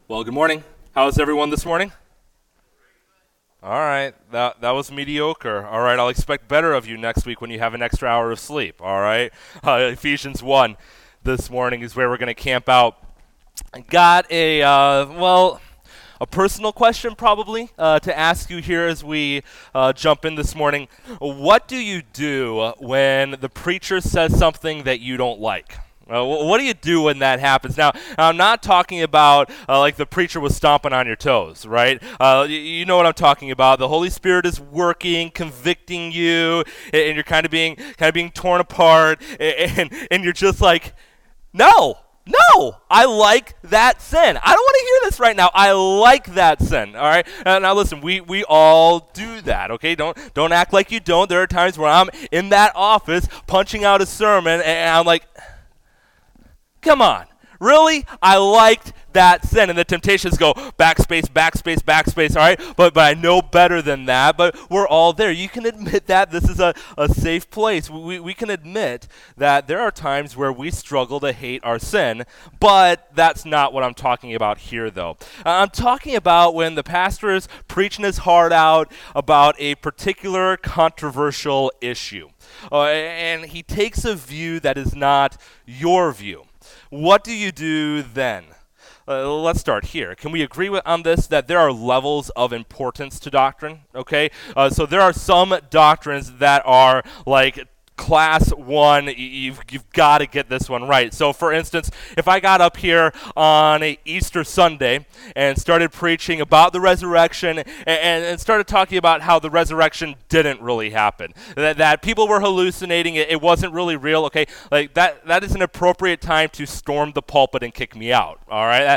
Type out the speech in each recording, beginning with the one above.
Well, good morning. How's everyone this morning? All right, that was mediocre. All right, I'll expect better of you next week when you have an extra hour of sleep. All right, Ephesians 1 this morning is where we're going to camp out. I got a personal question probably to ask you here as we jump in this morning. What do you do when the preacher says something that you don't like? What do you do when that happens? Now, I'm not talking about like the preacher was stomping on your toes, right? You know what I'm talking about. The Holy Spirit is working, convicting you, and you're kind of being torn apart, and you're just like, no, I like that sin. I don't want to hear this right now. I like that sin. All right. Now listen, we all do that. Okay. Don't act like you don't. There are times where I'm in that office punching out a sermon, and I'm like, come on, really? I liked that sin. And the temptations go backspace, backspace, backspace, all right? But I know better than that, but we're all there. You can admit that. This is a safe place. We can admit that there are times where we struggle to hate our sin, but that's not what I'm talking about here, though. I'm talking about when the pastor is preaching his heart out about a particular controversial issue, and he takes a view that is not your view. What do you do then? Let's start here. Can we agree on this, that there are levels of importance to doctrine? Okay, so there are some doctrines that are like class one. You've got to get this one right. So for instance, if I got up here on a Easter Sunday and started preaching about the resurrection and started talking about how the resurrection didn't really happen, that people were hallucinating, it wasn't really real, okay, like that is an appropriate time to storm the pulpit and kick me out, all right?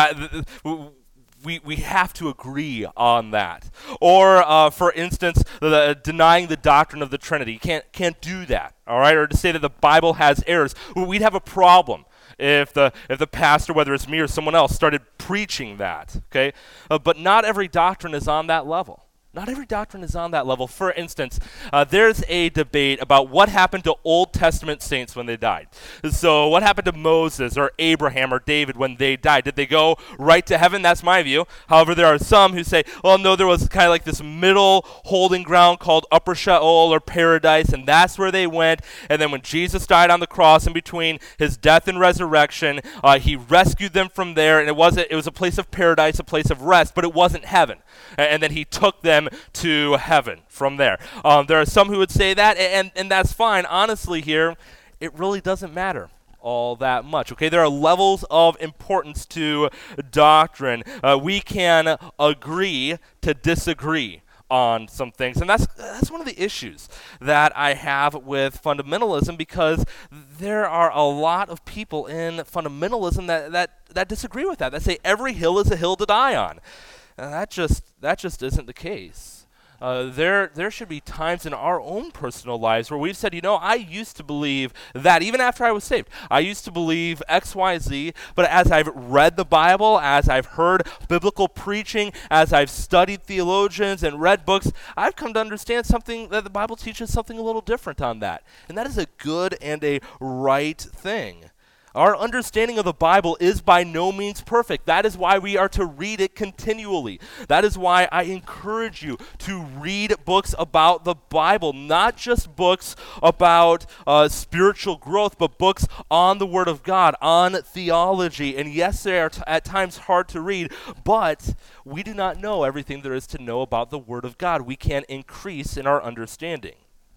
We have to agree on that. Or, for instance, denying the doctrine of the Trinity. You can't do that, all right? Or to say that the Bible has errors. We'd have a problem if the pastor, whether it's me or someone else, started preaching that, okay? But not every doctrine is on that level. Not every doctrine is on that level. For instance, there's a debate about what happened to Old Testament saints when they died. So what happened to Moses or Abraham or David when they died? Did they go right to heaven? That's my view. However, there are some who say, well, no, there was kind of like this middle holding ground called Upper Sheol or Paradise, and that's where they went. And then when Jesus died on the cross in between his death and resurrection, he rescued them from there, and it was a place of paradise, a place of rest, but it wasn't heaven. And then he took them to heaven from there. There are some who would say that, and that's fine. Honestly here, it really doesn't matter all that much, okay? There are levels of importance to doctrine. We can agree to disagree on some things, and that's one of the issues that I have with fundamentalism, because there are a lot of people in fundamentalism that disagree with that say every hill is a hill to die on. That just isn't the case. There should be times in our own personal lives where we've said, I used to believe that even after I was saved. I used to believe X, Y, Z, but as I've read the Bible, as I've heard biblical preaching, as I've studied theologians and read books, I've come to understand something that the Bible teaches something a little different on that. And that is a good and a right thing. Our understanding of the Bible is by no means perfect. That is why we are to read it continually. That is why I encourage you to read books about the Bible, not just books about spiritual growth, but books on the Word of God, on theology. And yes, they are at times hard to read, but we do not know everything there is to know about the Word of God. We can increase in our understanding.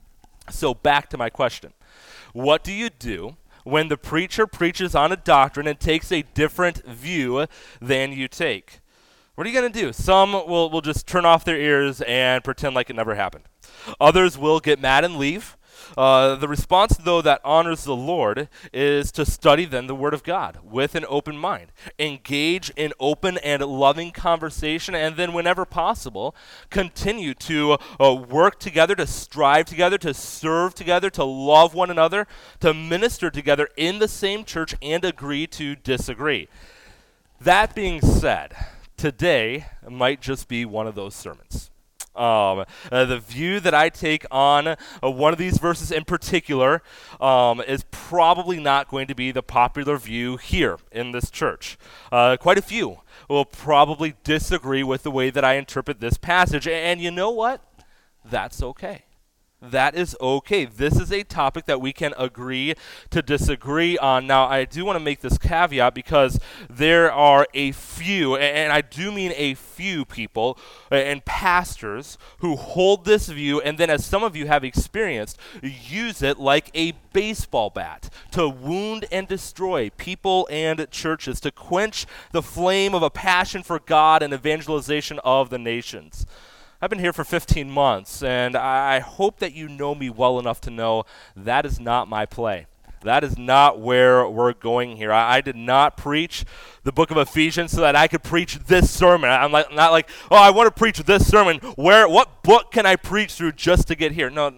So back to my question. What do you do when the preacher preaches on a doctrine and takes a different view than you take? What are you going to do? Some will just turn off their ears and pretend like it never happened. Others will get mad and leave. The response, though, that honors the Lord is to study then the Word of God with an open mind. Engage in open and loving conversation, and then whenever possible, continue to work together, to strive together, to serve together, to love one another, to minister together in the same church, and agree to disagree. That being said, today might just be one of those sermons. The view that I take on one of these verses in particular is probably not going to be the popular view here in this church. Quite a few will probably disagree with the way that I interpret this passage. And you know what? That's okay. That is okay. This is a topic that we can agree to disagree on. Now, I do want to make this caveat because there are a few, and I do mean a few people and pastors who hold this view, and then, as some of you have experienced, use it like a baseball bat to wound and destroy people and churches, to quench the flame of a passion for God and evangelization of the nations. I've been here for 15 months, and I hope that you know me well enough to know that is not my play. That is not where we're going here. I did not preach the book of Ephesians so that I could preach this sermon. I'm not like, oh, I want to preach this sermon. What book can I preach through just to get here? No.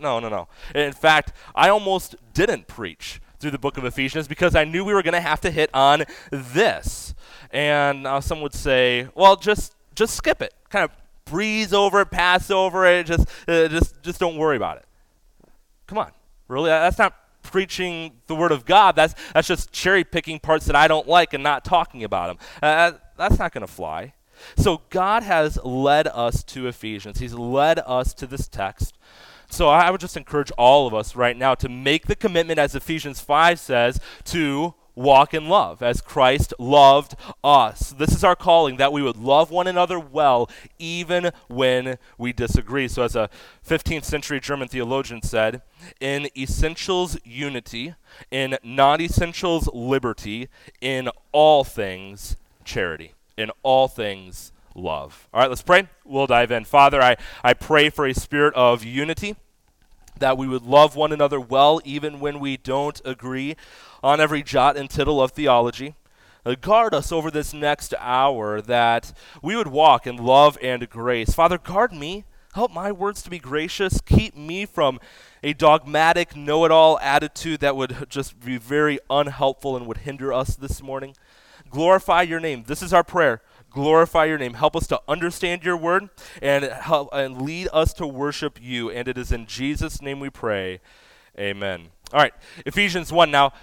In fact, I almost didn't preach through the book of Ephesians because I knew we were going to have to hit on this. And some would say, well, just skip it. Kind of breeze over it, pass over it, just don't worry about it. Come on, really? That's not preaching the Word of God. That's just cherry picking parts that I don't like and not talking about them. That's not going to fly. So God has led us to Ephesians. He's led us to this text. So I would just encourage all of us right now to make the commitment, as Ephesians 5 says, to walk in love as Christ loved us. This is our calling, that we would love one another well even when we disagree. So as a 15th century German theologian said, in essentials unity, in non-essentials liberty, in all things charity, in all things love. All right, let's pray. We'll dive in. Father, I pray for a spirit of unity, that we would love one another well even when we don't agree on every jot and tittle of theology. Guard us over this next hour, that we would walk in love and grace. Father, guard me. Help my words to be gracious. Keep me from a dogmatic, know-it-all attitude that would just be very unhelpful and would hinder us this morning. Glorify your name. This is our prayer. Glorify your name. Help us to understand your word and help and lead us to worship you. And it is in Jesus' name we pray. Amen. All right, Ephesians 1 now.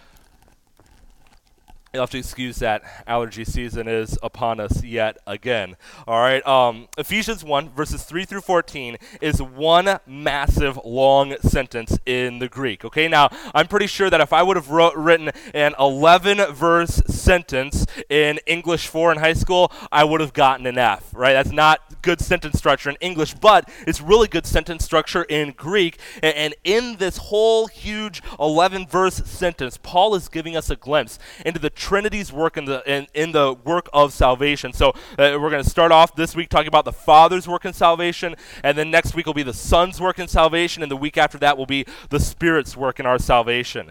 You'll have to excuse that allergy season is upon us yet again. All right, Ephesians 1, verses 3 through 14 is one massive long sentence in the Greek. Okay, now I'm pretty sure that if I would have written an 11-verse sentence in English 4 in high school, I would have gotten an F, right? That's not good sentence structure in English, but it's really good sentence structure in Greek. And in this whole huge 11-verse sentence, Paul is giving us a glimpse into the Trinity's work in the work of salvation. So we're going to start off this week talking about the Father's work in salvation, and then next week will be the Son's work in salvation, and the week after that will be the Spirit's work in our salvation.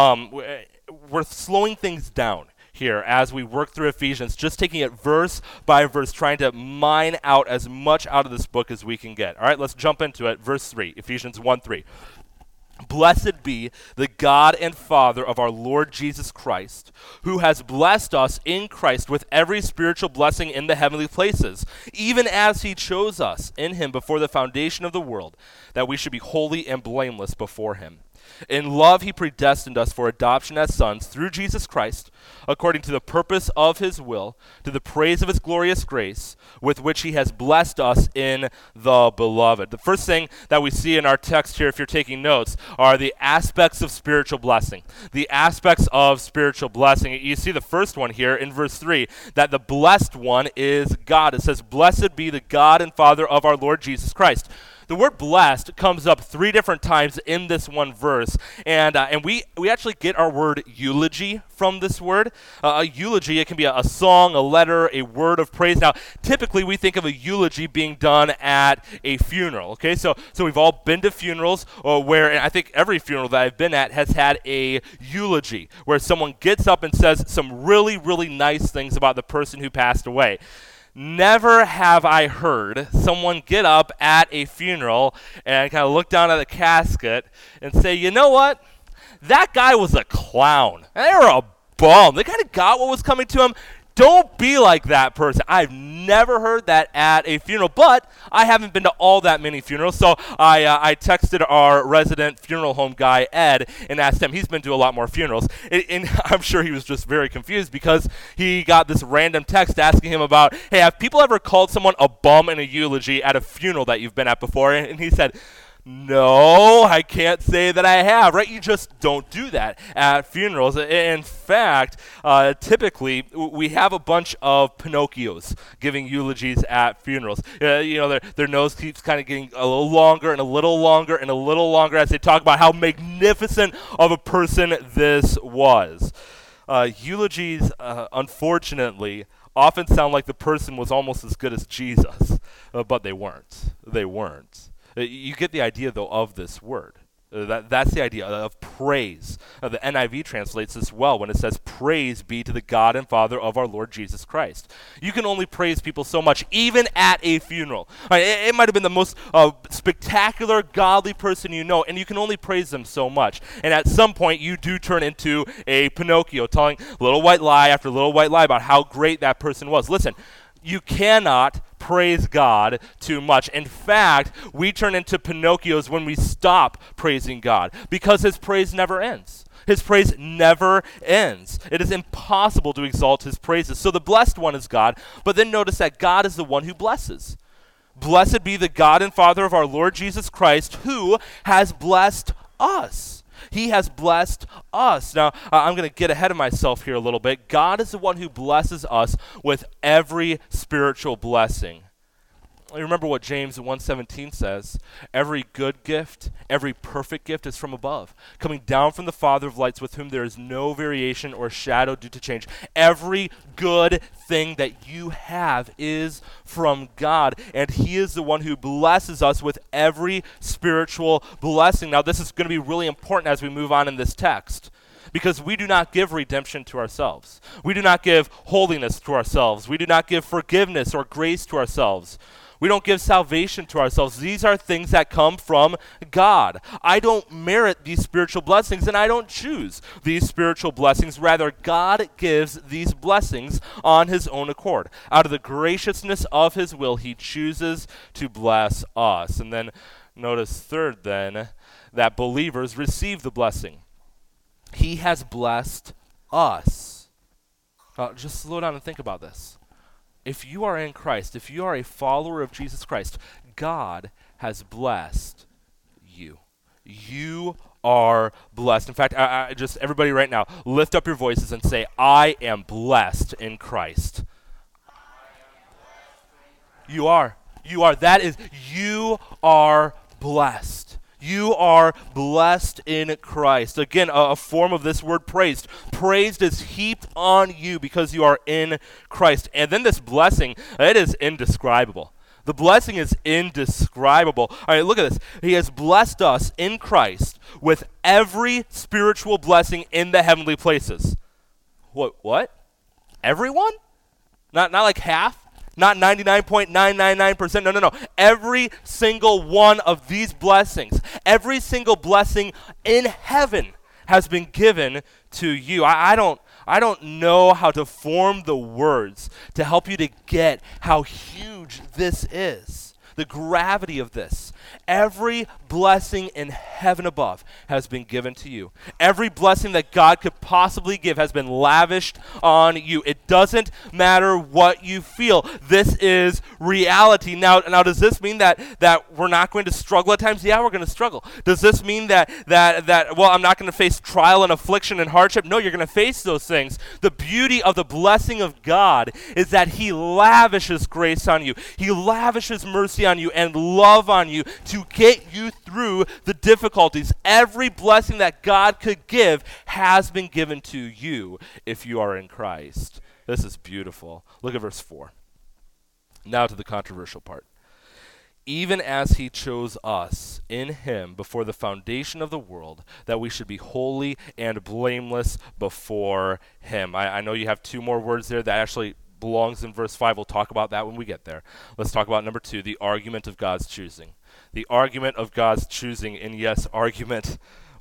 We're slowing things down here as we work through Ephesians, just taking it verse by verse, trying to mine out as much out of this book as we can get. All right, let's jump into it. Verse 3, Ephesians 1:3. Blessed be the God and Father of our Lord Jesus Christ, who has blessed us in Christ with every spiritual blessing in the heavenly places, even as he chose us in him before the foundation of the world, that we should be holy and blameless before him. In love he predestined us for adoption as sons through Jesus Christ, according to the purpose of his will, to the praise of his glorious grace, with which he has blessed us in the beloved. The first thing that we see in our text here, if you're taking notes, are the aspects of spiritual blessing. The aspects of spiritual blessing. You see the first one here in verse 3, that the blessed one is God. It says, blessed be the God and Father of our Lord Jesus Christ. The word blessed comes up 3 different times in this one verse, and we actually get our word eulogy from this word. A eulogy, it can be a song, a letter, a word of praise. Now, typically we think of a eulogy being done at a funeral, okay? So we've all been to funerals where, and I think every funeral that I've been at has had a eulogy, where someone gets up and says some really, really nice things about the person who passed away. Never have I heard someone get up at a funeral and kind of look down at the casket and say, you know what? That guy was a clown. They were a bum. They kind of got what was coming to him, Don't be like that person. I've never heard that at a funeral, but I haven't been to all that many funerals. So I texted our resident funeral home guy, Ed, and asked him. He's been to a lot more funerals. And I'm sure he was just very confused because he got this random text asking him about, hey, have people ever called someone a bum in a eulogy at a funeral that you've been at before? And he said, no, I can't say that I have, right? You just don't do that at funerals. In fact, typically, we have a bunch of Pinocchios giving eulogies at funerals. Their nose keeps kind of getting a little longer and a little longer and a little longer as they talk about how magnificent of a person this was. Eulogies, unfortunately, often sound like the person was almost as good as Jesus, but they weren't. They weren't. You get the idea, though, of this word. That's the idea of praise. The NIV translates this well when it says, praise be to the God and Father of our Lord Jesus Christ. You can only praise people so much, even at a funeral. It might have been the most spectacular, godly person you know, and you can only praise them so much. And at some point, you do turn into a Pinocchio, telling little white lie after little white lie about how great that person was. Listen, you cannot praise God too much. In fact, we turn into Pinocchios when we stop praising God because his praise never ends. His praise never ends. It is impossible to exalt his praises. So the blessed one is God, but then notice that God is the one who blesses. Blessed be the God and Father of our Lord Jesus Christ, who has blessed us. He has blessed us. Now, I'm going to get ahead of myself here a little bit. God is the one who blesses us with every spiritual blessing. Remember what James 1:17 says. Every good gift, every perfect gift is from above, coming down from the Father of lights, with whom there is no variation or shadow due to change. Every good thing that you have is from God, and he is the one who blesses us with every spiritual blessing. Now, this is going to be really important as we move on in this text, because we do not give redemption to ourselves. We do not give holiness to ourselves. We do not give forgiveness or grace to ourselves. We don't give salvation to ourselves. These are things that come from God. I don't merit these spiritual blessings, and I don't choose these spiritual blessings. Rather, God gives these blessings on his own accord. Out of the graciousness of his will, he chooses to bless us. And then notice third then, that believers receive the blessing. He has blessed us. Just slow down and think about this. If you are in Christ, if you are a follower of Jesus Christ, God has blessed you. You are blessed. In fact, I just everybody right now, lift up your voices and say, I am blessed in Christ. You are. You are. That is, you are blessed. You are blessed in Christ. Again, a form of this word praised. Praised is heaped on you because you are in Christ. And then this blessing, it is indescribable. The blessing is indescribable. All right, look at this. He has blessed us in Christ with every spiritual blessing in the heavenly places. What? Everyone? Not like half? Not 99.999%. No. Every single one of these blessings, every single blessing in heaven has been given to you. I don't know how to form the words to help you to get how huge this is. The gravity of this. Every blessing in heaven above has been given to you. Every blessing that God could possibly give has been lavished on you. It doesn't matter what you feel. This is reality. Now does this mean that we're not going to struggle at times? Yeah, we're going to struggle. Does this mean that I'm not going to face trial and affliction and hardship? No, you're going to face those things. The beauty of the blessing of God is that he lavishes grace on you. He lavishes mercy on you and love on you to get you through the difficulties. Every blessing that God could give has been given to you if you are in Christ. This is beautiful. Look at verse 4. Now to the controversial part. Even as he chose us in him before the foundation of the world, that we should be holy and blameless before him. I know you have two more words there that actually belongs in verse 5. We'll talk about that when we get there. Let's talk about number 2, the argument of God's choosing. The argument of God's choosing, and yes, argument.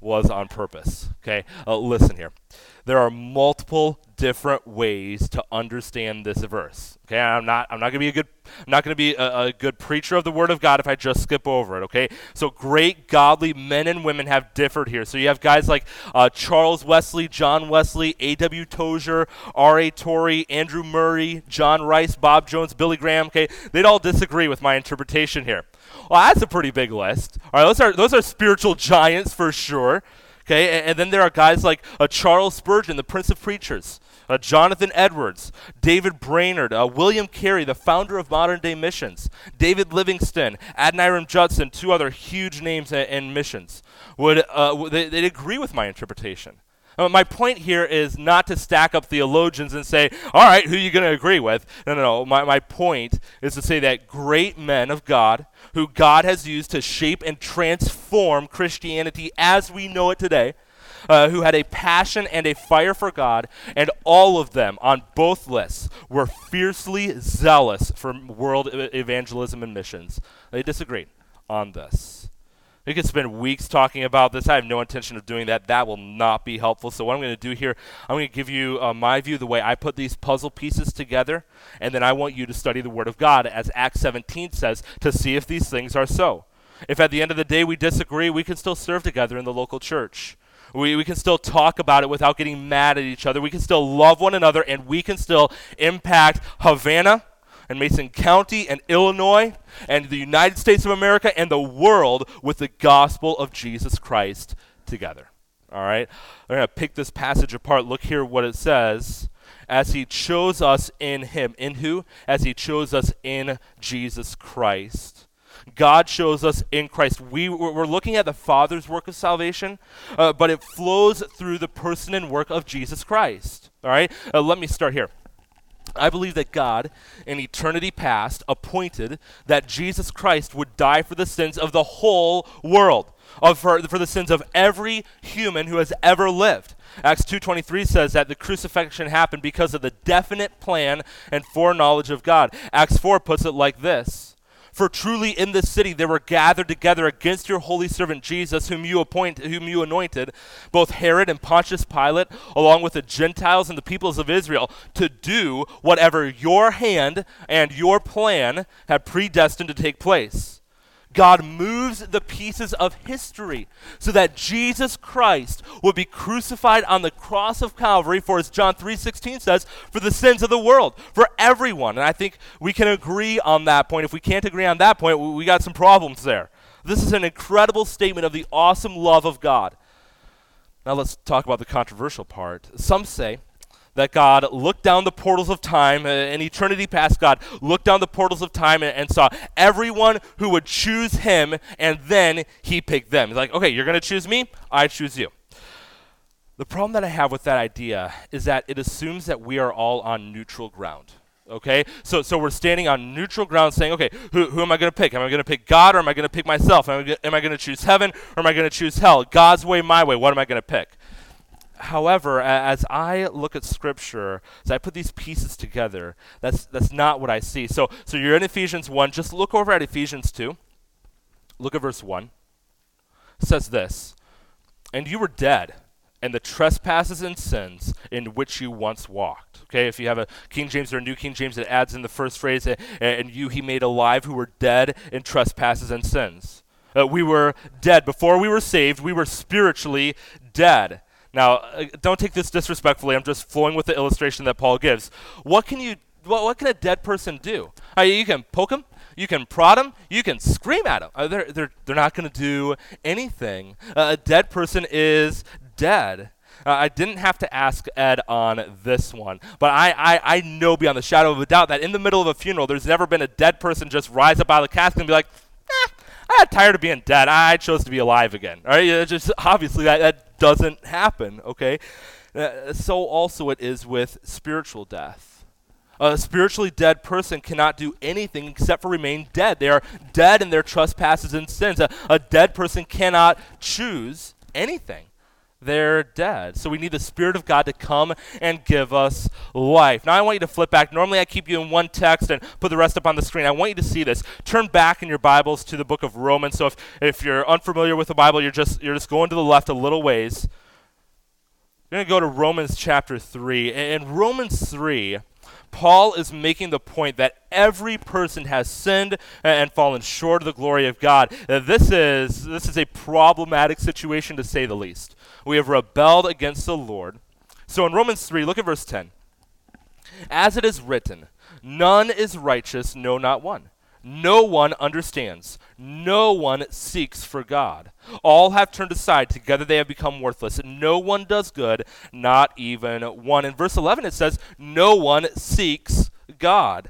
was on purpose. Okay, listen here. There are multiple different ways to understand this verse. Okay, I'm not going to be a good preacher of the Word of God if I just skip over it. Okay, so great godly men and women have differed here. So you have guys like Charles Wesley, John Wesley, A.W. Tozer, R.A. Torrey, Andrew Murray, John Rice, Bob Jones, Billy Graham. Okay, they'd all disagree with my interpretation here. Well, that's a pretty big list. All right, those are spiritual giants for sure. Okay, and then there are guys like Charles Spurgeon, the Prince of Preachers, Jonathan Edwards, David Brainerd, William Carey, the founder of modern-day missions, David Livingston, Adoniram Judson, two other huge names in missions. They'd agree with my interpretation. My point here is not to stack up theologians and say, all right, who are you going to agree with? No. My point is to say that great men of God, who God has used to shape and transform Christianity as we know it today, who had a passion and a fire for God, and all of them on both lists were fiercely zealous for world evangelism and missions. They disagreed on this. We could spend weeks talking about this. I have no intention of doing that. That will not be helpful. So what I'm going to do here, I'm going to give you my view, the way I put these puzzle pieces together, and then I want you to study the Word of God, as Acts 17 says, to see if these things are so. If at the end of the day we disagree, we can still serve together in the local church. We can still talk about it without getting mad at each other. We can still love one another, and we can still impact Havana and Mason County and Illinois and the United States of America and the world with the gospel of Jesus Christ together. All right? We're going to pick this passage apart. Look here what it says. As he chose us in him. In who? As he chose us in Jesus Christ. God shows us in Christ. We're looking at the Father's work of salvation, but it flows through the person and work of Jesus Christ. All right? Let me start here. I believe that God, in eternity past, appointed that Jesus Christ would die for the sins of the whole world, for the sins of every human who has ever lived. Acts 2:23 says that the crucifixion happened because of the definite plan and foreknowledge of God. Acts 4 puts it like this. For truly in this city they were gathered together against your holy servant Jesus, whom you anointed, both Herod and Pontius Pilate, along with the Gentiles and the peoples of Israel, to do whatever your hand and your plan had predestined to take place. God moves the pieces of history so that Jesus Christ would be crucified on the cross of Calvary for, as John 3:16 says, for the sins of the world, for everyone. And I think we can agree on that point. If we can't agree on that point, we got some problems there. This is an incredible statement of the awesome love of God. Now let's talk about the controversial part. Some say that God looked down the portals of time, in eternity past, God looked down the portals of time and saw everyone who would choose him, and then he picked them. He's like, okay, you're going to choose me, I choose you. The problem that I have with that idea is that it assumes that we are all on neutral ground. Okay, so we're standing on neutral ground saying, okay, who am I going to pick? Am I going to pick God, or am I going to pick myself? Am I going to choose heaven, or am I going to choose hell? God's way, my way, what am I going to pick? However, as I look at Scripture, as I put these pieces together, that's not what I see. So you're in Ephesians 1. Just look over at Ephesians 2. Look at verse 1. It says this, and you were dead in the trespasses and sins in which you once walked. Okay, if you have a King James or a New King James, it adds in the first phrase, and you he made alive who were dead in trespasses and sins. We were dead. Before we were saved, we were spiritually dead. Now, don't take this disrespectfully. I'm just flowing with the illustration that Paul gives. What can a dead person do? You can poke him, you can prod him, you can scream at him. They're not going to do anything. A dead person is dead. I didn't have to ask Ed on this one, but I know beyond the shadow of a doubt that in the middle of a funeral, there's never been a dead person just rise up out of the casket and be like, I'm tired of being dead. I chose to be alive again. All right, just obviously that doesn't happen. Okay, so also it is with spiritual death. A spiritually dead person cannot do anything except for remain dead. They are dead in their trespasses and sins. A dead person cannot choose anything. they're dead. So we need the Spirit of God to come and give us life. Now I want you to flip back. Normally I keep you in one text and put the rest up on the screen. I want you to see this. Turn back in your Bibles to the book of Romans. So if you're unfamiliar with the Bible, you're just going to the left a little ways. You're going to go to Romans chapter 3. In Romans 3, Paul is making the point that every person has sinned and fallen short of the glory of God. This is a problematic situation, to say the least. We have rebelled against the Lord. So in Romans 3, look at verse 10. As it is written, none is righteous, no, not one. No one understands. No one seeks for God. All have turned aside. Together they have become worthless. No one does good, not even one. In verse 11 it says, no one seeks God.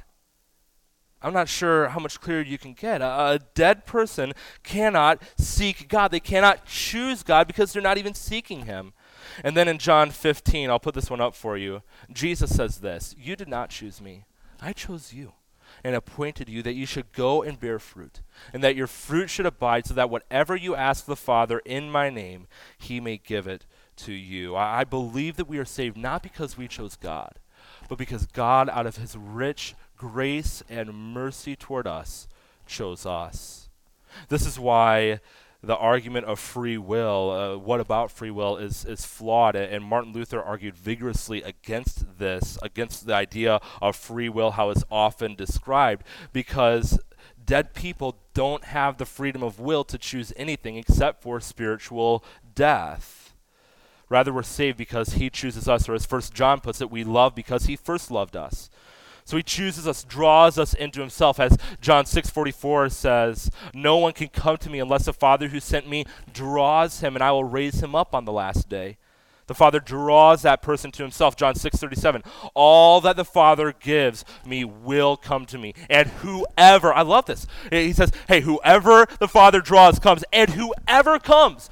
I'm not sure how much clearer you can get. A dead person cannot seek God. They cannot choose God because they're not even seeking him. And then in John 15, I'll put this one up for you. Jesus says this, you did not choose me. I chose you and appointed you that you should go and bear fruit, and that your fruit should abide, so that whatever you ask the Father in my name, he may give it to you. I believe that we are saved not because we chose God, but because God, out of his rich grace and mercy toward us, chose us. This is why the argument of free will, what about free will, is flawed. And Martin Luther argued vigorously against this, against the idea of free will, how it's often described, because dead people don't have the freedom of will to choose anything except for spiritual death. Rather, we're saved because he chooses us, or as 1 John puts it, we love because he first loved us. So he chooses us, draws us into himself. As John 6:44 says, no one can come to me unless the Father who sent me draws him, and I will raise him up on the last day. The Father draws that person to himself. John 6:37, all that the Father gives me will come to me. And whoever, I love this. He says, hey, whoever the Father draws comes, and whoever comes,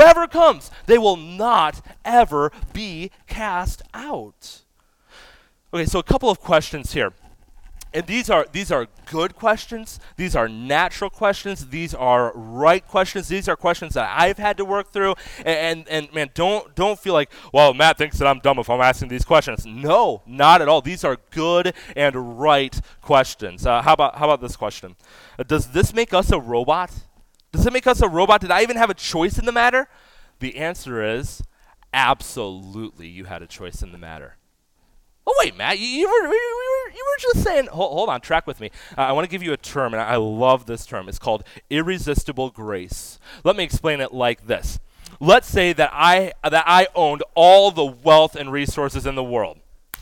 they will not ever be cast out. Okay, so a couple of questions here. And these are good questions. These are natural questions. These are right questions. These are questions that I've had to work through. And man, don't feel like, well, Matt thinks that I'm dumb if I'm asking these questions. No, not at all. These are good and right questions. How about this question? Does this make us a robot? Does it make us a robot? Did I even have a choice in the matter? The answer is absolutely you had a choice in the matter. Oh, wait, Matt, you were just saying, hold on, track with me. I want to give you a term, and I love this term. It's called irresistible grace. Let me explain it like this. Let's say that I owned all the wealth and resources in the world.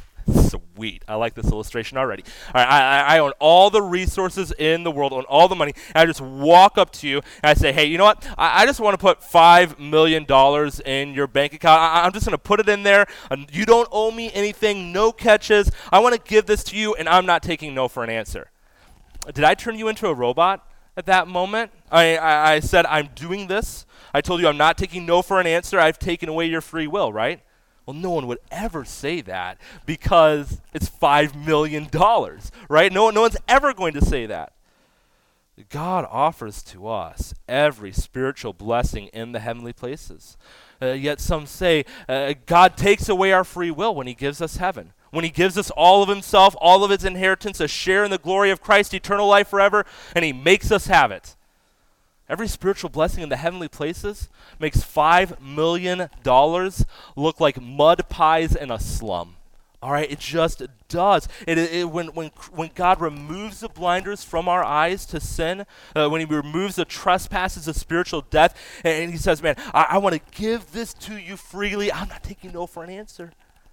Sweet. I like this illustration already. All right, I own all the resources in the world, own all the money, and I just walk up to you and I say, hey, you know what? I just want to put $5 million in your bank account. I'm just going to put it in there. You don't owe me anything, no catches. I want to give this to you, and I'm not taking no for an answer. Did I turn you into a robot at that moment? I said, I'm doing this. I told you I'm not taking no for an answer. I've taken away your free will, right? Well, no one would ever say that because it's $5 million, right? No one's ever going to say that. God offers to us every spiritual blessing in the heavenly places. Yet some say God takes away our free will when he gives us heaven. When he gives us all of himself, all of his inheritance, a share in the glory of Christ, eternal life forever, and he makes us have it. Every spiritual blessing in the heavenly places makes $5 million look like mud pies in a slum. All right, it just does. When God removes the blinders from our eyes to sin, when he removes the trespasses of spiritual death, and he says, man, I want to give this to you freely. I'm not taking no for an answer.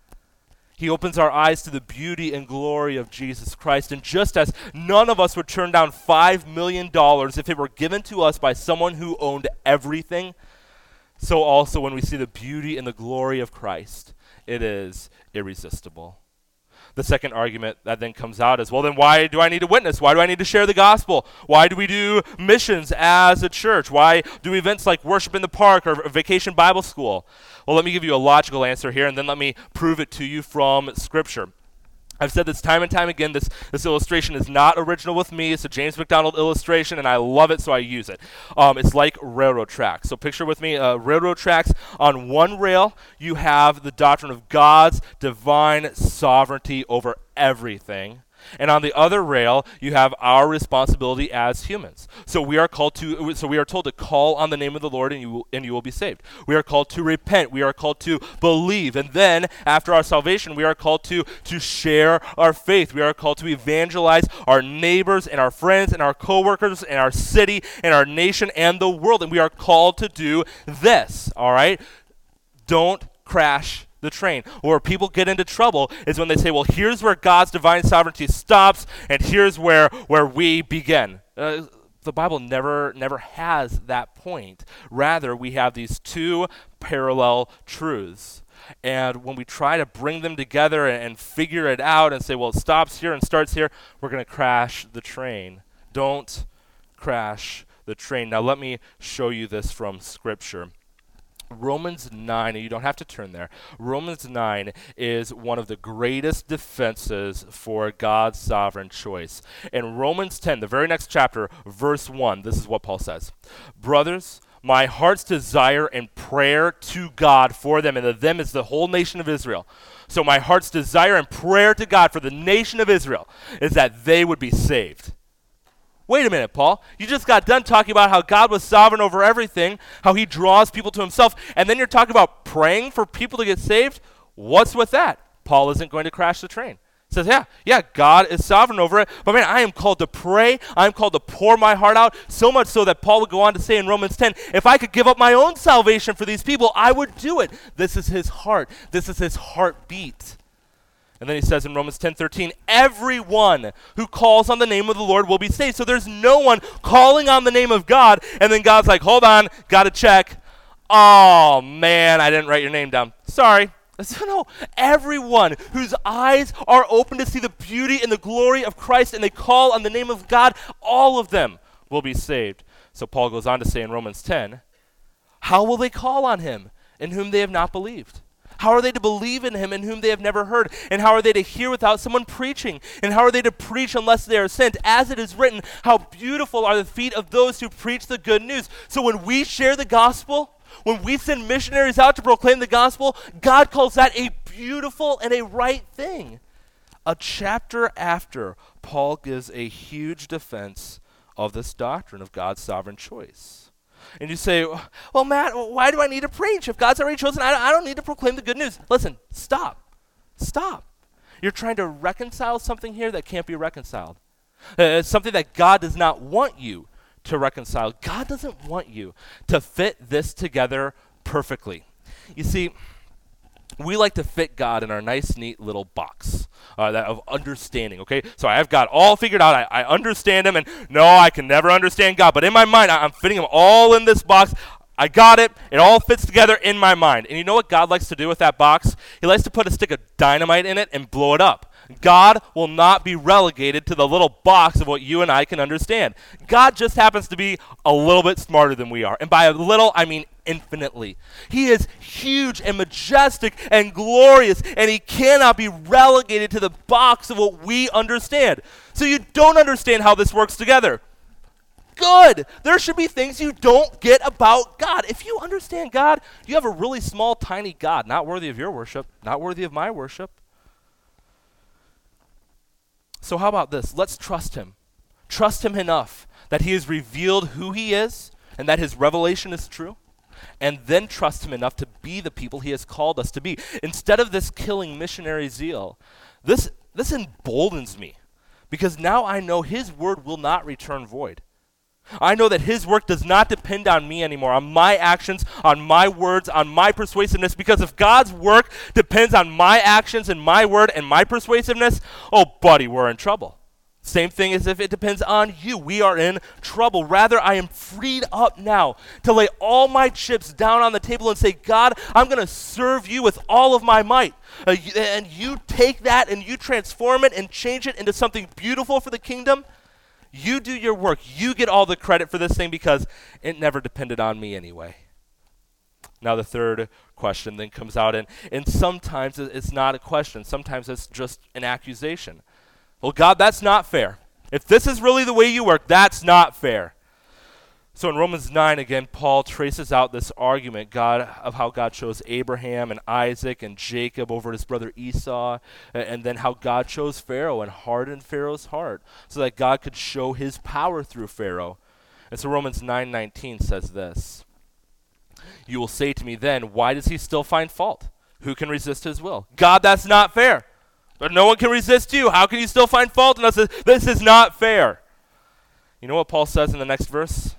He opens our eyes to the beauty and glory of Jesus Christ. And just as none of us would turn down $5 million if it were given to us by someone who owned everything, so also when we see the beauty and the glory of Christ, it is irresistible. The second argument that then comes out is, well, then why do I need to witness? Why do I need to share the gospel? Why do we do missions as a church? Why do events like worship in the park or vacation Bible school? Well, let me give you a logical answer here, and then let me prove it to you from Scripture. I've said this time and time again, this illustration is not original with me. It's a James MacDonald illustration, and I love it, so I use it. It's like railroad tracks. So picture with me, railroad tracks. On one rail, you have the doctrine of God's divine sovereignty over everything. And on the other rail, you have our responsibility as humans. So we are told to call on the name of the Lord, and you will be saved. We are called to repent. We are called to believe. And then after our salvation, we are called to share our faith. We are called to evangelize our neighbors and our friends and our coworkers and our city and our nation and the world. And we are called to do this, all right? Don't crash the train. Where people get into trouble is when they say, well, here's where God's divine sovereignty stops, and here's where we begin. The Bible never has that point. Rather, we have these two parallel truths. And when we try to bring them together and figure it out and say, well, it stops here and starts here, we're going to crash the train. Don't crash the train. Now, let me show you this from Scripture. Romans 9, and you don't have to turn there. Romans 9 is one of the greatest defenses for God's sovereign choice. In Romans 10, the very next chapter, verse 1, this is what Paul says. Brothers, my heart's desire and prayer to God for them, and the them is the whole nation of Israel. So my heart's desire and prayer to God for the nation of Israel is that they would be saved. Wait a minute, Paul. You just got done talking about how God was sovereign over everything, how he draws people to himself, and then you're talking about praying for people to get saved? What's with that? Paul isn't going to crash the train. He says, yeah, God is sovereign over it, but man, I am called to pray. I'm called to pour my heart out, so much so that Paul would go on to say in Romans 10, if I could give up my own salvation for these people, I would do it. This is his heart. This is his heartbeat. And then he says in Romans 10:13, everyone who calls on the name of the Lord will be saved. So there's no one calling on the name of God, and then God's like, hold on, got to check. Oh, man, I didn't write your name down. Sorry. So no, everyone whose eyes are open to see the beauty and the glory of Christ, and they call on the name of God, all of them will be saved. So Paul goes on to say in Romans 10, how will they call on him in whom they have not believed? How are they to believe in him in whom they have never heard? And how are they to hear without someone preaching? And how are they to preach unless they are sent? As it is written, how beautiful are the feet of those who preach the good news. So when we share the gospel, when we send missionaries out to proclaim the gospel, God calls that a beautiful and a right thing. A chapter after, Paul gives a huge defense of this doctrine of God's sovereign choice. And you say, well, Matt, why do I need to preach? If God's already chosen, I don't need to proclaim the good news. Listen, stop. You're trying to reconcile something here that can't be reconciled. It's something that God does not want you to reconcile. God doesn't want you to fit this together perfectly. You see, we like to fit God in our nice, neat little box of understanding, okay? So I have God all figured out. I understand him, and no, I can never understand God. But in my mind, I'm fitting him all in this box. I got it. It all fits together in my mind. And you know what God likes to do with that box? He likes to put a stick of dynamite in it and blow it up. God will not be relegated to the little box of what you and I can understand. God just happens to be a little bit smarter than we are. And by a little, I mean infinitely. He is huge and majestic and glorious, and he cannot be relegated to the box of what we understand. So you don't understand how this works together. Good. There should be things you don't get about God. If you understand God, you have a really small, tiny God, not worthy of your worship, not worthy of my worship. So how about this? Let's trust him. Trust him enough that he has revealed who he is and that his revelation is true. And then trust him enough to be the people he has called us to be. Instead of this killing missionary zeal, this emboldens me, because now I know his word will not return void. I know that his work does not depend on me anymore, on my actions, on my words, on my persuasiveness, because if God's work depends on my actions and my word and my persuasiveness, oh, buddy, we're in trouble. Same thing as if it depends on you. We are in trouble. Rather, I am freed up now to lay all my chips down on the table and say, God, I'm going to serve you with all of my might. And you take that and you transform it and change it into something beautiful for the kingdom. You do your work. You get all the credit for this thing because it never depended on me anyway. Now the third question then comes out, and sometimes it's not a question. Sometimes it's just an accusation. Well, God, that's not fair. If this is really the way you work, that's not fair. So in Romans 9, again, Paul traces out this argument of how God chose Abraham and Isaac and Jacob over his brother Esau, and then how God chose Pharaoh and hardened Pharaoh's heart so that God could show his power through Pharaoh. And so Romans 9:19 says this, "You will say to me then, why does he still find fault? Who can resist his will?" God, that's not fair. But no one can resist you. How can you still find fault in us? This is not fair. You know what Paul says in the next verse?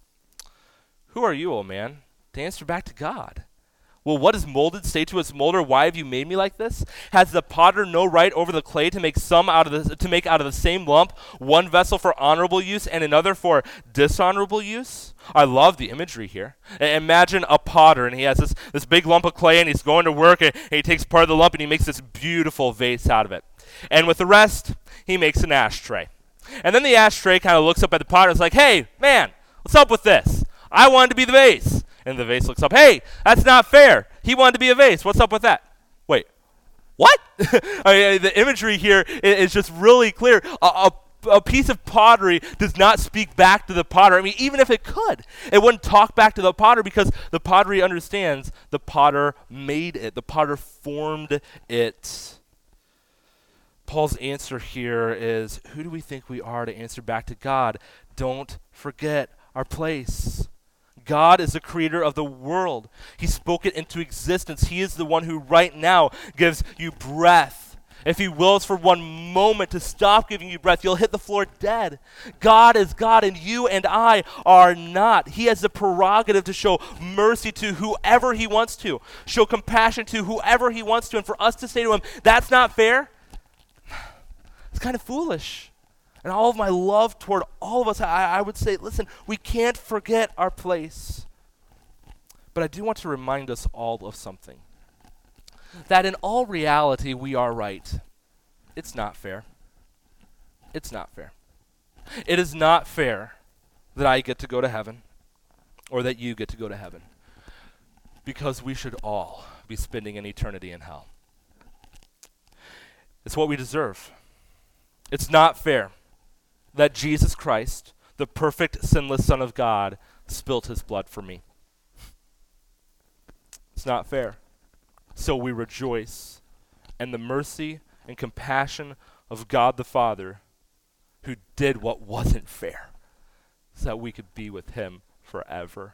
"Who are you, O man, to answer back to God? Will what is molded say to its molder, why have you made me like this? Has the potter no right over the clay to make out of the same lump one vessel for honorable use and another for dishonorable use?" I love the imagery here. Imagine a potter, and he has this big lump of clay, and he's going to work, and he takes part of the lump, and he makes this beautiful vase out of it. And with the rest, he makes an ashtray. And then the ashtray kind of looks up at the potter and is like, "Hey, man, what's up with this? I wanted to be the vase." And the vase looks up, "Hey, that's not fair. He wanted to be a vase. What's up with that?" Wait, what? The imagery here is just really clear. A piece of pottery does not speak back to the potter. I mean, even if it could, it wouldn't talk back to the potter because the pottery understands the potter made it. The potter formed it. Paul's answer here is, who do we think we are to answer back to God? Don't forget our place. God is the creator of the world. He spoke it into existence. He is the one who right now gives you breath. If he wills for one moment to stop giving you breath, you'll hit the floor dead. God is God, and you and I are not. He has the prerogative to show mercy to whoever he wants to, show compassion to whoever he wants to, and for us to say to him, "That's not fair," it's kind of foolish. And all of my love toward all of us, I would say, listen, we can't forget our place. But I do want to remind us all of something. That in all reality, we are right. It's not fair. It's not fair. It is not fair that I get to go to heaven or that you get to go to heaven, because we should all be spending an eternity in hell. It's what we deserve. It's not fair that Jesus Christ, the perfect, sinless Son of God, spilt his blood for me. It's not fair. So we rejoice in the mercy and compassion of God the Father, who did what wasn't fair so that we could be with him forever.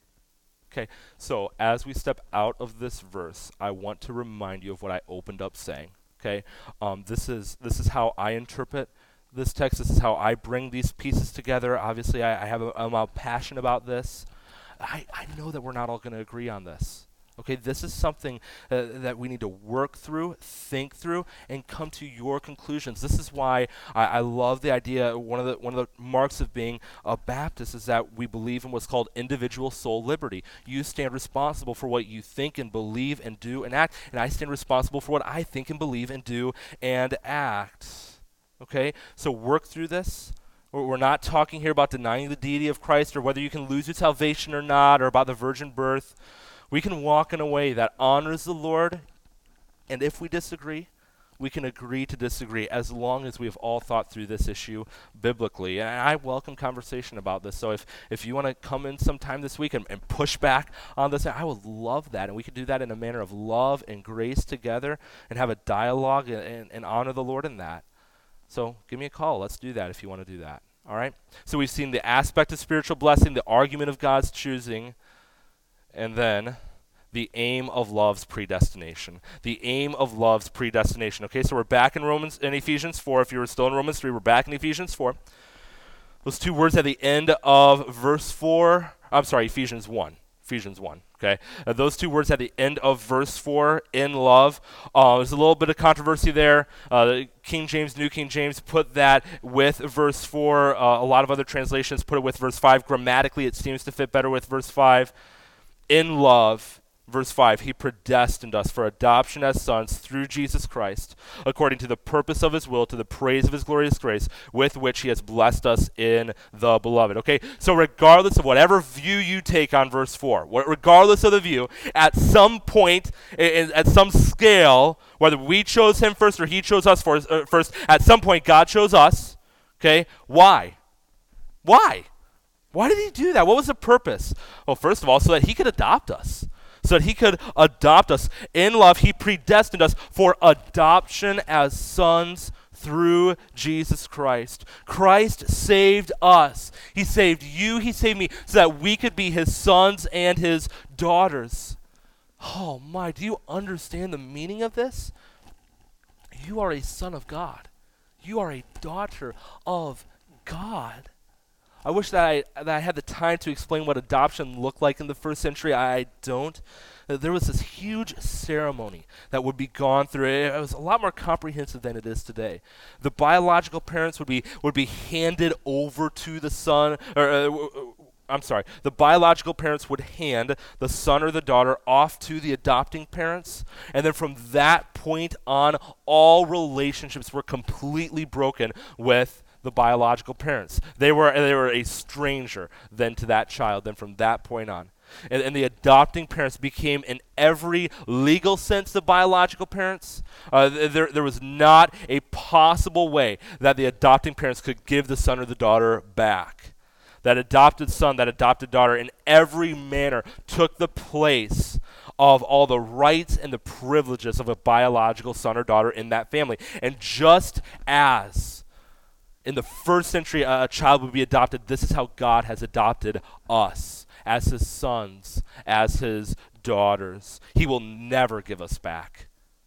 Okay, so as we step out of this verse, I want to remind you of what I opened up saying. Okay, this is how I interpret this text. This is how I bring these pieces together. Obviously, I'm a passion about this. I know that we're not all going to agree on this. Okay, this is something that we need to work through, think through, and come to your conclusions. This is why I love the idea. One of the marks of being a Baptist is that we believe in what's called individual soul liberty. You stand responsible for what you think and believe and do and act, and I stand responsible for what I think and believe and do and act. Okay, so work through this. We're not talking here about denying the deity of Christ or whether you can lose your salvation or not, or about the virgin birth. We can walk in a way that honors the Lord, and if we disagree, we can agree to disagree as long as we have all thought through this issue biblically. And I welcome conversation about this. So if you want to come in sometime this week and push back on this, I would love that. And we can do that in a manner of love and grace together and have a dialogue and honor the Lord in that. So give me a call. Let's do that if you want to do that. All right? So we've seen the aspect of spiritual blessing, the argument of God's choosing, and then the aim of love's predestination. The aim of love's predestination. Okay, so we're back in Ephesians 4. If you were still in Romans 3, we're back in Ephesians 4. Those two words at the end of verse 4. I'm sorry, Ephesians 1. Ephesians 1. Okay, those two words at the end of verse 4, in love. There's a little bit of controversy there. King James, New King James put that with verse 4. A lot of other translations put it with verse 5. Grammatically, it seems to fit better with verse 5. In love Verse 5, he predestined us for adoption as sons through Jesus Christ, according to the purpose of his will, to the praise of his glorious grace, with which he has blessed us in the beloved. Okay, so regardless of whatever view you take on verse 4, regardless of the view, at some point, at some scale, whether we chose him first or he chose us first, at some point God chose us. Okay, why? Why? Why did he do that? What was the purpose? Well, first of all, so that he could adopt us. So that he could adopt us in love. He predestined us for adoption as sons through Jesus Christ. Christ saved us. He saved you. He saved me so that we could be his sons and his daughters. Oh my, do you understand the meaning of this? You are a son of God. You are a daughter of God. I wish that I had the time to explain what adoption looked like in the first century. I don't. There was this huge ceremony that would be gone through. It was a lot more comprehensive than it is today. The biological parents would be handed over to the son, the biological parents would hand the son or the daughter off to the adopting parents, and then from that point on, all relationships were completely broken with the biological parents. They were a stranger then to that child, then from that point on. And the adopting parents became, in every legal sense, the biological parents. There was not a possible way that the adopting parents could give the son or the daughter back. That adopted son, that adopted daughter, in every manner took the place of all the rights and the privileges of a biological son or daughter in that family. And just as in the first century a child would be adopted, this is how God has adopted us as his sons, as his daughters. He will never give us back.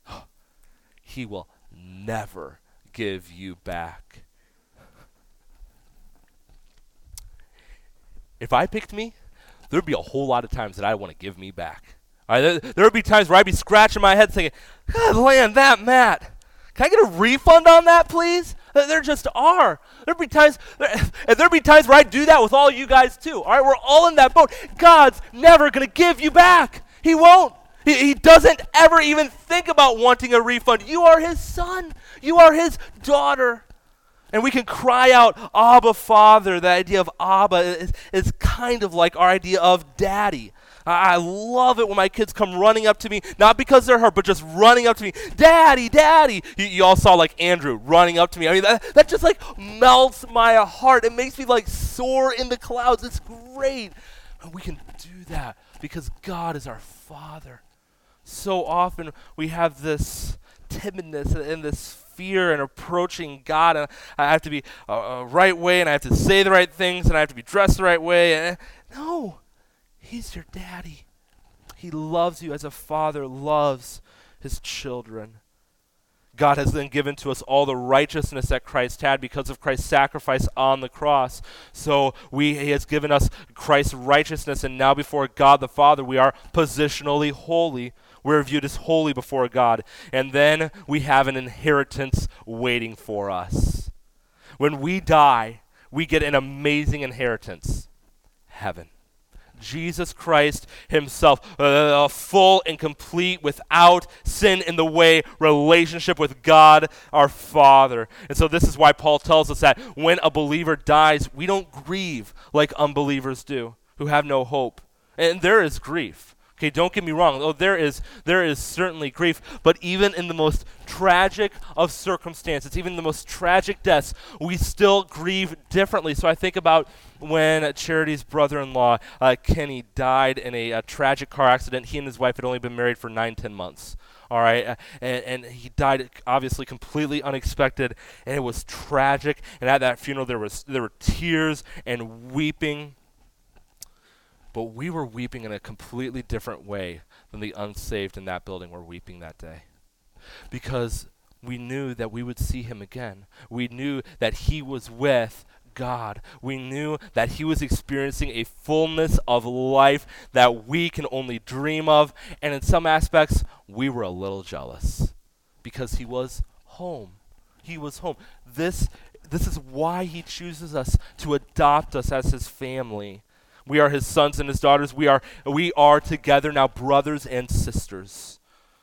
He will never give you back. If I picked me, there would be a whole lot of times that I want to give me back. There would be times where I'd be scratching my head thinking, God, land that, Matt. Can I get a refund on that, please? There just are. There'd be times where I do that with all you guys too. All right, we're all in that boat. God's never going to give you back. He won't. He doesn't ever even think about wanting a refund. You are his son. You are his daughter. And we can cry out, Abba, Father. The idea of Abba is kind of like our idea of daddy. I love it when my kids come running up to me, not because they're hurt, but just running up to me, Daddy, Daddy. You all saw like Andrew running up to me. I mean, that just like melts my heart. It makes me like soar in the clouds. It's great. And we can do that because God is our Father. So often we have this timidness and this fear in approaching God. And I have to be a right way, and I have to say the right things, and I have to be dressed the right way. No. He's your daddy. He loves you as a father loves his children. God has then given to us all the righteousness that Christ had because of Christ's sacrifice on the cross. So he has given us Christ's righteousness, and now before God the Father, we are positionally holy. We're viewed as holy before God. And then we have an inheritance waiting for us. When we die, we get an amazing inheritance. Heaven. Jesus Christ himself, a full and complete, without sin in the way, relationship with God our Father. And so this is why Paul tells us that when a believer dies, we don't grieve like unbelievers do, who have no hope. And there is grief. Okay, don't get me wrong. Oh, there is certainly grief, but even in the most tragic of circumstances, even the most tragic deaths, we still grieve differently. So I think about when Charity's brother-in-law, Kenny, died in a tragic car accident. He and his wife had only been married for 9-10 months. All right, and he died obviously completely unexpected, and it was tragic. And at that funeral, there were tears and weeping. But we were weeping in a completely different way than the unsaved in that building were weeping that day. Because we knew that we would see him again. We knew that he was with God. We knew that he was experiencing a fullness of life that we can only dream of. And in some aspects, we were a little jealous because he was home. He was home. This is why he chooses us to adopt us as his family. We are his sons and his daughters. We are together now brothers and sisters.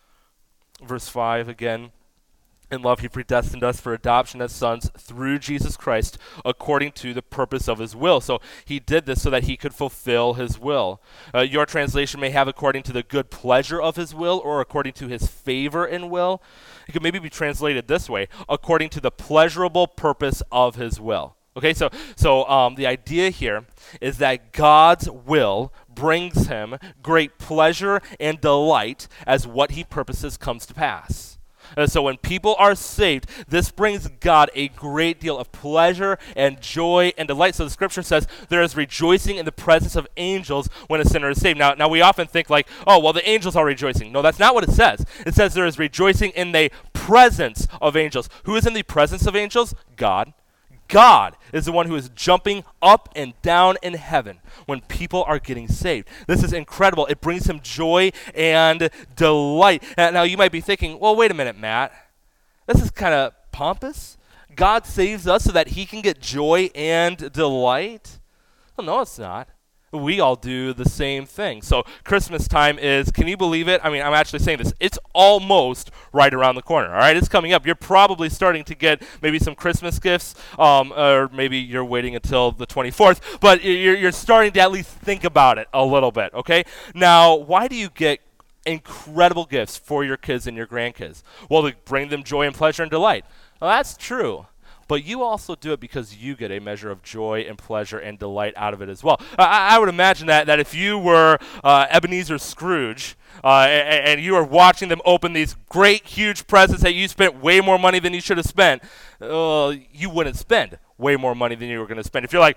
Verse 5 again. In love, he predestined us for adoption as sons through Jesus Christ according to the purpose of his will. So he did this so that he could fulfill his will. Your translation may have according to the good pleasure of his will or according to his favor and will. It could maybe be translated this way, according to the pleasurable purpose of his will. Okay, so the idea here is that God's will brings him great pleasure and delight as what he purposes comes to pass. So when people are saved, this brings God a great deal of pleasure and joy and delight. So the scripture says there is rejoicing in the presence of angels when a sinner is saved. Now we often think like, oh, well, the angels are rejoicing. No, that's not what it says. It says there is rejoicing in the presence of angels. Who is in the presence of angels? God. God is the one who is jumping up and down in heaven when people are getting saved. This is incredible. It brings him joy and delight. Now you might be thinking, well, wait a minute, Matt. This is kind of pompous. God saves us so that he can get joy and delight? Well, no, it's not. We all do the same thing. So Christmas time is, can you believe it? I mean, I'm actually saying this. It's almost right around the corner, all right? It's coming up. You're probably starting to get maybe some Christmas gifts, or maybe you're waiting until the 24th, but you're starting to at least think about it a little bit, okay? Now, why do you get incredible gifts for your kids and your grandkids? Well, to bring them joy and pleasure and delight. Well, that's true. But you also do it because you get a measure of joy and pleasure and delight out of it as well. I would imagine that if you were Ebenezer Scrooge and you were watching them open these great, huge presents that you spent way more money than you should have spent, you wouldn't spend way more money than you were going to spend. If you're like,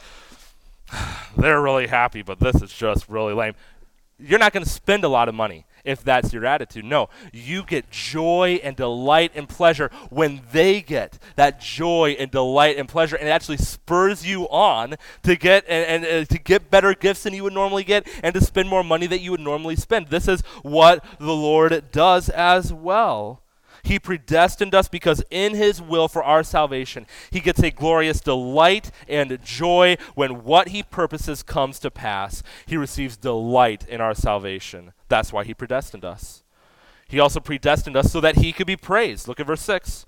they're really happy, but this is just really lame, you're not going to spend a lot of money if that's your attitude. No, you get joy and delight and pleasure when they get that joy and delight and pleasure, and it actually spurs you on to get and to get better gifts than you would normally get and to spend more money that you would normally spend. This is what the Lord does as well. He predestined us because in his will for our salvation, he gets a glorious delight and joy when what he purposes comes to pass. He receives delight in our salvation. That's why he predestined us. He also predestined us so that he could be praised. Look at verse 6.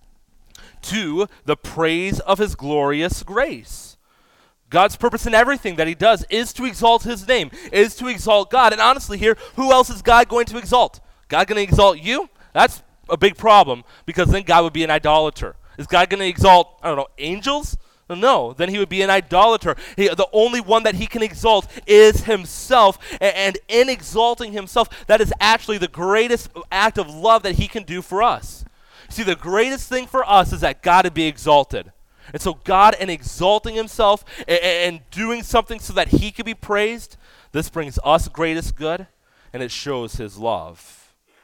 To the praise of his glorious grace. God's purpose in everything that he does is to exalt his name, is to exalt God. And honestly here, who else is God going to exalt? God going to exalt you? That's a big problem, because then God would be an idolater. Is God going to exalt, angels? No, then he would be an idolater. The only one that he can exalt is himself, and in exalting himself, that is actually the greatest act of love that he can do for us. See, the greatest thing for us is that God would be exalted. And so God, in exalting himself and doing something so that he could be praised, this brings us greatest good, and it shows his love.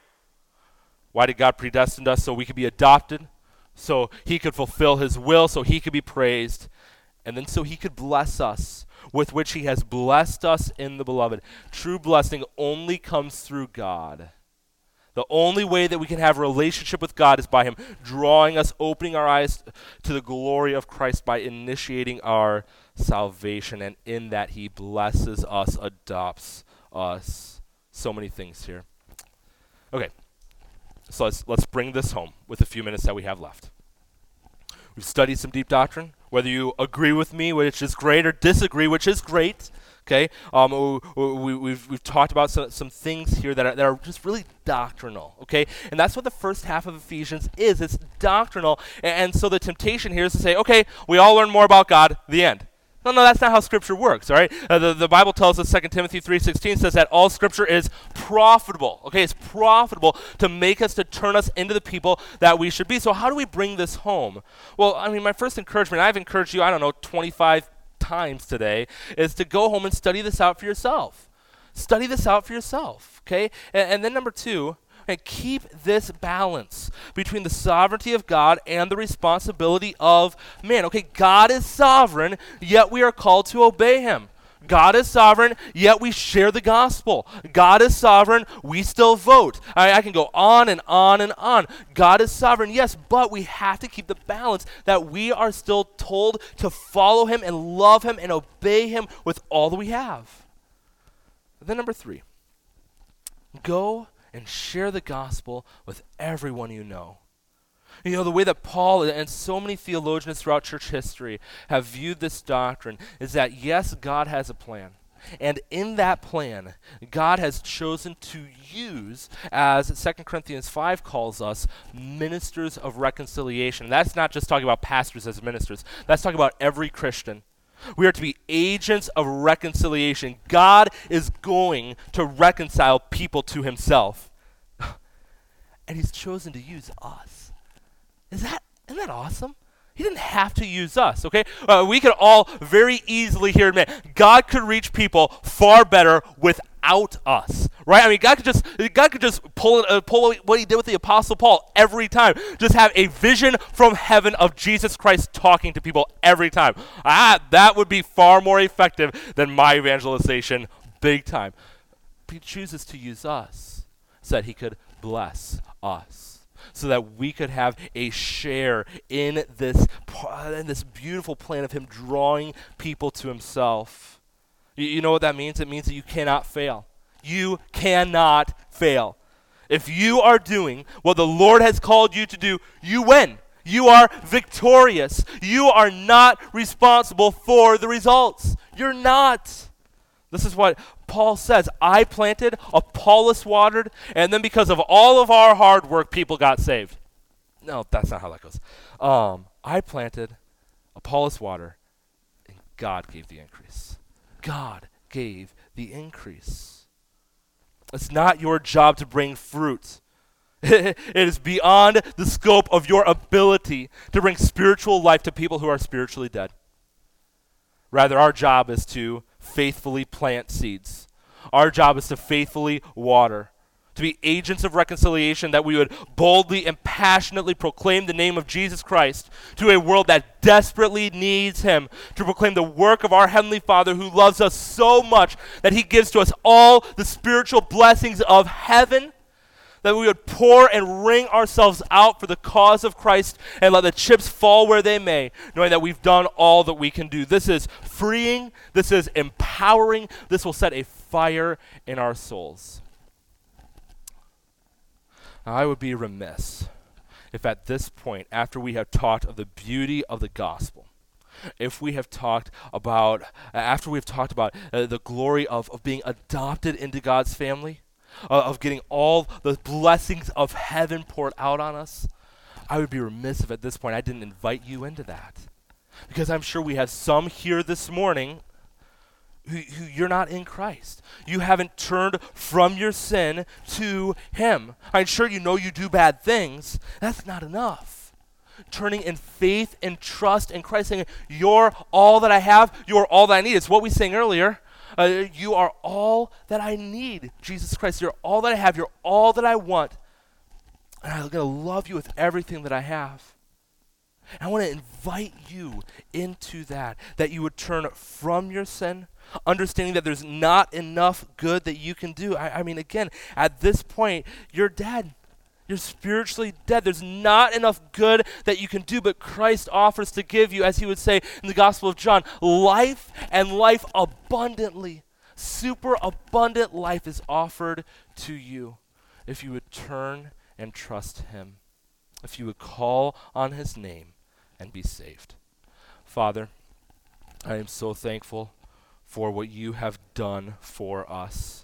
Why did God predestine us? So we could be adopted, so he could fulfill his will, so he could be praised, and then so he could bless us with which he has blessed us in the beloved. True blessing only comes through God. The only way that we can have a relationship with God is by him drawing us, opening our eyes to the glory of Christ by initiating our salvation, and in that he blesses us, adopts us. So many things here. Okay. So let's bring this home with the few minutes that we have left. We've studied some deep doctrine, whether you agree with me, which is great, or disagree, which is great. Okay, we've talked about some things here that are just really doctrinal. Okay, and that's what the first half of Ephesians is. It's doctrinal, and so the temptation here is to say, okay, we all learn more about God. The end. No, that's not how Scripture works, all right? The Bible tells us, 2 Timothy 3:16 says that all Scripture is profitable, okay? It's profitable to make us, to turn us into the people that we should be. So how do we bring this home? Well, my first encouragement, I've encouraged you, 25 times today, is to go home and study this out for yourself. Study this out for yourself, okay? And then number two, and keep this balance between the sovereignty of God and the responsibility of man. Okay, God is sovereign, yet we are called to obey him. God is sovereign, yet we share the gospel. God is sovereign, we still vote. I can go on and on and on. God is sovereign, yes, but we have to keep the balance that we are still told to follow him and love him and obey him with all that we have. Then number 3, go and share the gospel with everyone you know. You know, the way that Paul and so many theologians throughout church history have viewed this doctrine is that, yes, God has a plan. And in that plan, God has chosen to use, as 2 Corinthians 5 calls us, ministers of reconciliation. That's not just talking about pastors as ministers. That's talking about every Christian. We are to be agents of reconciliation. God is going to reconcile people to himself. And he's chosen to use us. Isn't that awesome? He didn't have to use us, okay? We could all very easily here admit God could reach people far better without us, right? I mean, God could just pull what he did with the Apostle Paul every time. Just have a vision from heaven of Jesus Christ talking to people every time. That would be far more effective than my evangelization, big time. But he chooses to use us so that he could bless us, so that we could have a share in this beautiful plan of him drawing people to himself. You know what that means? It means that you cannot fail. You cannot fail. If you are doing what the Lord has called you to do, you win. You are victorious. You are not responsible for the results. You're not. This is what Paul says. I planted, Apollos watered, and then because of all of our hard work, people got saved. No, that's not how that goes. I planted, Apollos watered, and God gave the increase. God gave the increase. It's not your job to bring fruit. It is beyond the scope of your ability to bring spiritual life to people who are spiritually dead. Rather, our job is to faithfully plant seeds. Our job is to faithfully water, to be agents of reconciliation, that we would boldly and passionately proclaim the name of Jesus Christ to a world that desperately needs him, to proclaim the work of our Heavenly Father who loves us so much that he gives to us all the spiritual blessings of heaven, that we would pour and wring ourselves out for the cause of Christ and let the chips fall where they may, knowing that we've done all that we can do. This is freeing. This is empowering. This will set a fire in our souls. Now, I would be remiss if at this point, after we have talked of the beauty of the gospel, after we have talked about the glory of being adopted into God's family, of getting all the blessings of heaven poured out on us, I would be remiss if at this point I didn't invite you into that. Because I'm sure we have some here this morning who you're not in Christ. You haven't turned from your sin to him. I'm sure you know you do bad things. That's not enough. Turning in faith and trust in Christ, saying, you're all that I have, you're all that I need. It's what we sang earlier. You are all that I need, Jesus Christ. You're all that I have. You're all that I want. And I'm going to love you with everything that I have. And I want to invite you into that you would turn from your sin, understanding that there's not enough good that you can do. I mean, again, at this point, you're dead. You're spiritually dead. There's not enough good that you can do, but Christ offers to give you, as he would say in the Gospel of John, life and life abundantly. Super abundant life is offered to you if you would turn and trust him, if you would call on his name and be saved. Father, I am so thankful for what you have done for us.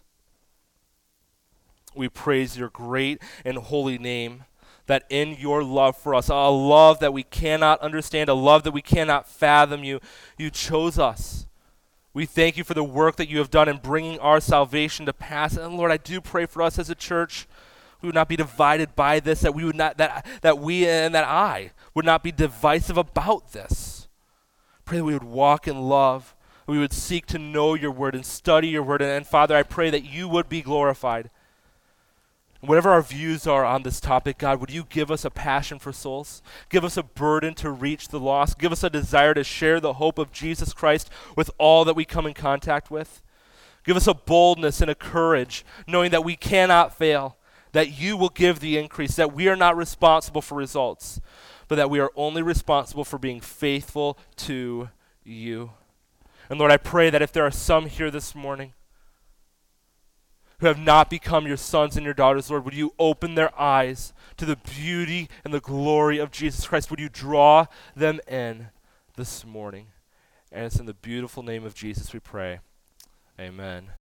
We praise your great and holy name, that in your love for us, a love that we cannot understand, a love that we cannot fathom, you chose us. We thank you for the work that you have done in bringing our salvation to pass. And Lord, I do pray for us as a church, we would not be divided by this, that we would not, that we and that I would not be divisive about this. Pray that we would walk in love, we would seek to know your word and study your word. And Father, I pray that you would be glorified. Whatever our views are on this topic, God, would you give us a passion for souls? Give us a burden to reach the lost. Give us a desire to share the hope of Jesus Christ with all that we come in contact with. Give us a boldness and a courage, knowing that we cannot fail, that you will give the increase, that we are not responsible for results, but that we are only responsible for being faithful to you. And Lord, I pray that if there are some here this morning who have not become your sons and your daughters, Lord, would you open their eyes to the beauty and the glory of Jesus Christ? Would you draw them in this morning? And it's in the beautiful name of Jesus we pray. Amen.